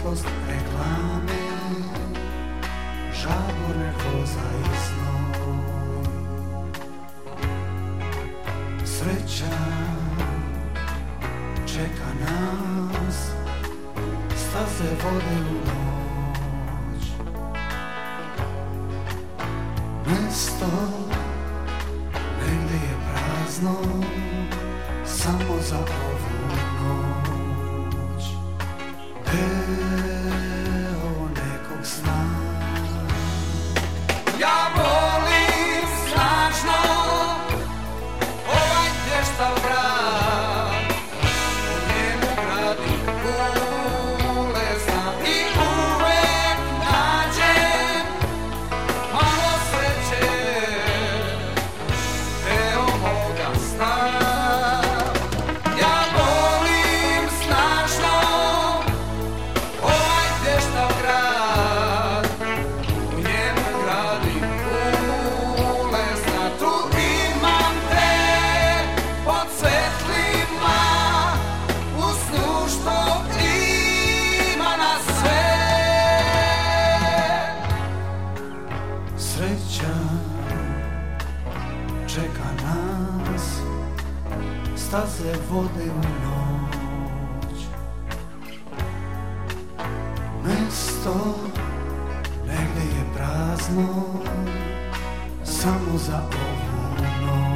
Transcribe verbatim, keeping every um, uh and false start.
svetlost reklame, žabor, nervoza i znoj. Sreća čeka nas, staze vode u noć. Mesto negdje je prazno, samo za ovu noć. Deo nekog sna. Ja volim snažno ovaj teštav grad, u njemu gradim ulezna i uvek nađem malo sreće, deo moga sna. Ja volim snažno ovaj teštav grad, u njemu gradim ulezna, tu imam te pod svetlima, u snu što ima na sve. Sreća čeka nas, staze vode u noć. Mesto negdje je prazno, samo za ovu noć.